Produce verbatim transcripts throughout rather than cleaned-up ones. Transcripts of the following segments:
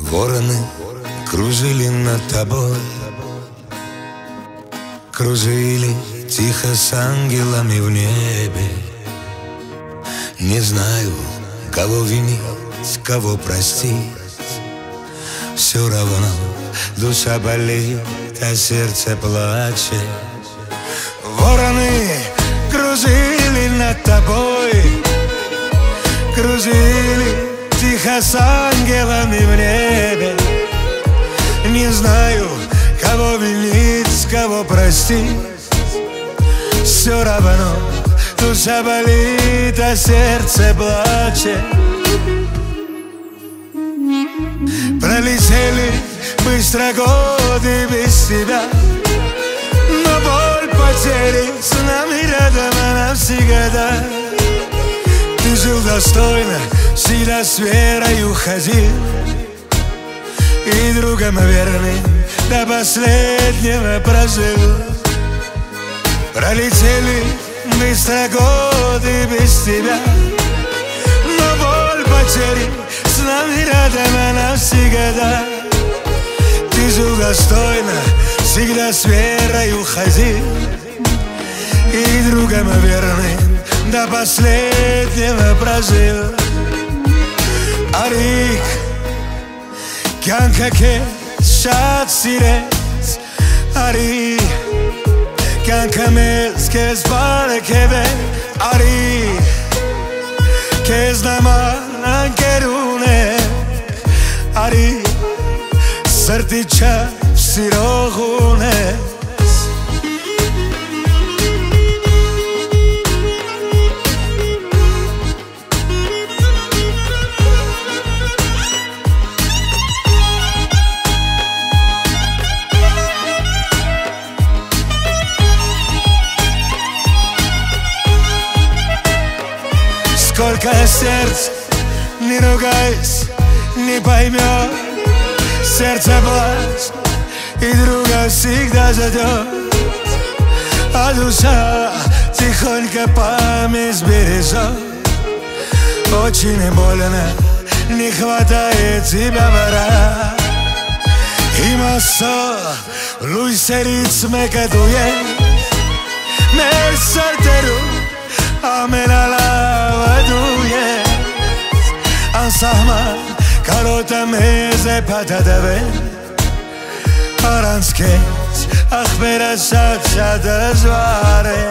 Вороны кружили над тобой, кружили тихо с ангелами в небе. Не знаю, кого винить, кого простить. Все равно душа болит, а сердце плачет. Вороны кружили над тобой, кружили тихо с ангелами в небе. Не знаю, кого винить, кого простить. Все равно душа болит, а сердце плачет. Пролетели быстро годы без тебя, но боль потери с нами рядом, она навсегда. Ты жил достойно, всегда с верой уходил, и другом верным до последнего прожил. Пролетели быстро годы без тебя, но боль потери с нами рядом, она навсегда. Ты жил достойно, всегда с верой уходил, и другом верным до последнего прожил. Arik, kanka kes şat sires. Arik, kanka mes kes barekeve. Arik, kes naman kerune. Arik, srtića sirohune. Сколько сердц, не ругайся, не поймет. Сердце плачет, и друга всегда ждет. А душа тихонько память бережет. Очень больно, не хватает тебя пора. И массо, lui seritz me cătuie. Mergi solteru, amena la Ansahman karota meze patadave. Aranz kes akhbera shad shad zvare.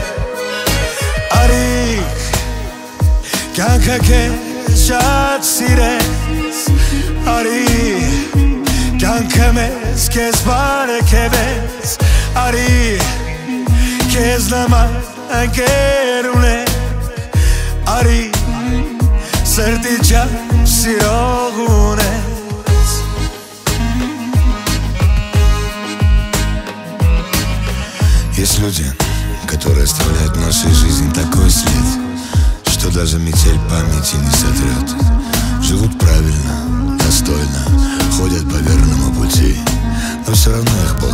Arik kanka kes shad sires. Arik kanka mes kes bare keves. Arik kes nama ankerune. Arik srtića sirohune. Есть люди, которые оставляют в нашей жизни такой след, что даже метель памяти не сотрет. Живут правильно, достойно, ходят по верному пути, но все равно их